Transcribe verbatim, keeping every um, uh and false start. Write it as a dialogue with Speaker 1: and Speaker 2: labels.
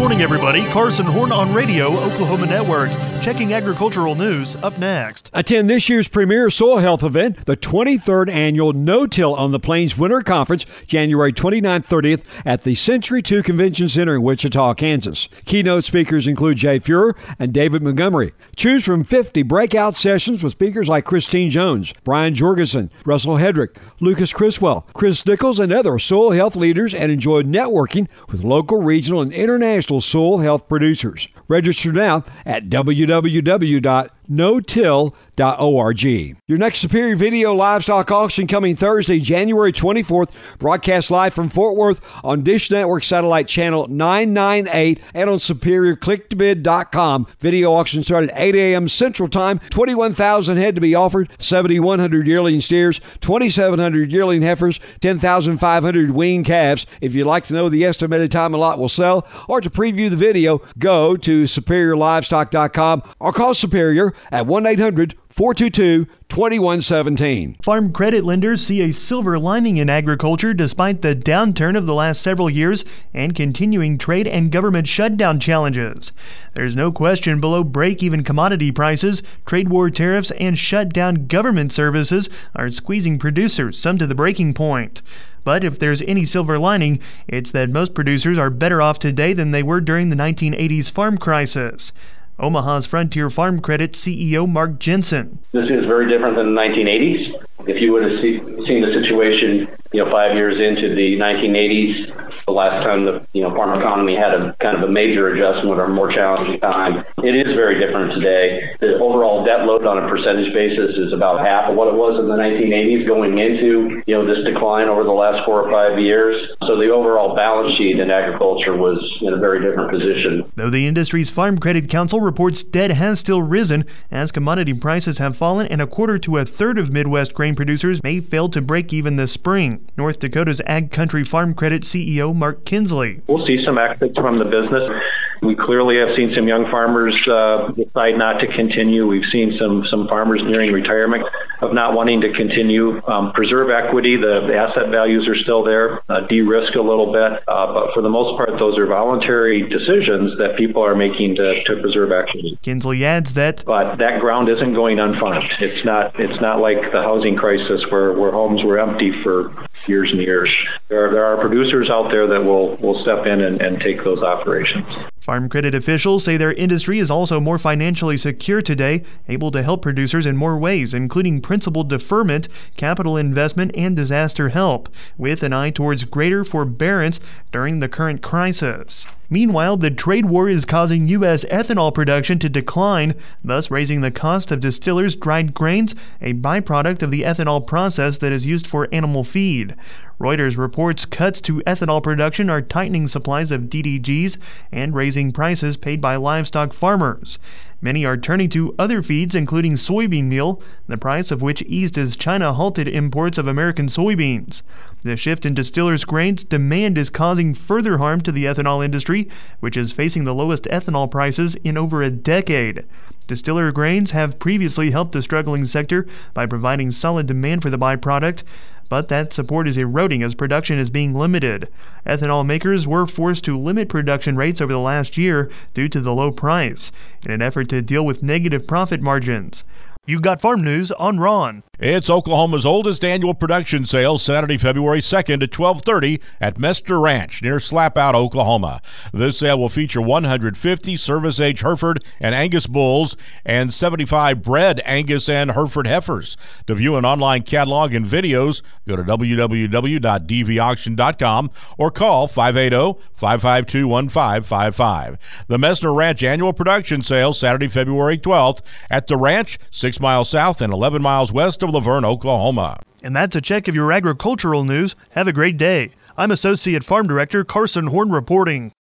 Speaker 1: morning, everybody. Carson Horn on Radio, Oklahoma Network. Checking agricultural news up next.
Speaker 2: Attend this year's premier soil health event, the twenty-third Annual No-Till on the Plains Winter Conference, January twenty-ninth to thirtieth at the Century two Convention Center in Wichita, Kansas. Keynote speakers include Jay Fuhrer and David Montgomery. Choose from fifty breakout sessions with speakers like Christine Jones, Brian Jorgensen, Russell Hedrick, Lucas Criswell, Chris Nichols, and other soil health leaders, and enjoy networking with local, regional, and international soil health producers. Register now at w w w dot no till dot org. Your next Superior Video Livestock Auction coming Thursday, January twenty-fourth, broadcast live from Fort Worth on Dish Network Satellite Channel nine ninety-eight and on superior click to bid dot com. Video auction started at eight a.m. Central Time. twenty-one thousand head to be offered, seven thousand one hundred yearling steers, twenty-seven hundred yearling heifers, ten thousand five hundred weaned calves. If you'd like to know the estimated time a lot will sell or to preview the video, go to superior livestock dot com or call Superior at one eight hundred four two two two one one seven.
Speaker 1: Farm credit lenders see a silver lining in agriculture despite the downturn of the last several years and continuing trade and government shutdown challenges. There's no question below break-even commodity prices, trade war tariffs, and shut-down government services are squeezing producers, some to the breaking point. But if there's any silver lining, it's that most producers are better off today than they were during the nineteen eighties farm crisis. Omaha's Frontier Farm Credit C E O Mark Jensen.
Speaker 3: This is very different than the nineteen eighties. If you would have see, seen the situation, you know, five years into the nineteen eighties, the last time the you know farm economy had a kind of a major adjustment or a more challenging time, it is very different today. The overall debt load on a percentage basis is about half of what it was in the nineteen eighties going into you know this decline over the last four or five years. So the overall balance sheet in agriculture was in a very different position.
Speaker 1: Though the industry's Farm Credit Council reports debt has still risen as commodity prices have fallen and a quarter to a third of Midwest grain producers may fail to break even this spring. North Dakota's Ag Country Farm Credit C E O Mark Kinsley.
Speaker 4: We'll see some exits from the business. We clearly have seen some young farmers uh, decide not to continue. We've seen some some farmers nearing retirement of not wanting to continue. Um, preserve equity. The, the asset values are still there. Uh, de-risk a little bit. Uh, but for the most part, those are voluntary decisions that people are making to, to preserve equity.
Speaker 1: Kinsley adds that,
Speaker 4: but that ground isn't going unfarmed. It's not. It's not like the housing crisis where, where homes were empty for years and years. There are, there are producers out there that will will step in and, and take those operations.
Speaker 1: Farm credit officials say their industry is also more financially secure today, able to help producers in more ways, including principal deferment, capital investment, and disaster help, with an eye towards greater forbearance during the current crisis. Meanwhile, the trade war is causing U S ethanol production to decline, thus raising the cost of distillers' dried grains, a byproduct of the ethanol process that is used for animal feed. Reuters reports cuts to ethanol production are tightening supplies of D D Gs and raising prices paid by livestock farmers. Many are turning to other feeds, including soybean meal, the price of which eased as China halted imports of American soybeans. The shift in distillers' grains demand is causing further harm to the ethanol industry, which is facing the lowest ethanol prices in over a decade. Distiller grains have previously helped the struggling sector by providing solid demand for the byproduct, but that support is eroding as production is being limited. Ethanol makers were forced to limit production rates over the last year due to the low price, in an effort to deal with negative profit margins. You got farm news on Ron.
Speaker 5: It's Oklahoma's oldest annual production sale, Saturday, February second at twelve thirty at Mester Ranch near Slapout, Oklahoma. This sale will feature one hundred fifty service-age Hereford and Angus bulls and seventy-five bred Angus and Hereford heifers. To view an online catalog and videos, go to w w w dot d v auction dot com or call five eight zero, five five two, one five five five. The Mester Ranch annual production sale, Saturday, February twelfth at the ranch, six miles south and eleven miles west of Laverne, Oklahoma.
Speaker 1: And that's a check of your agricultural news. Have a great day. I'm Associate Farm Director Carson Horn reporting.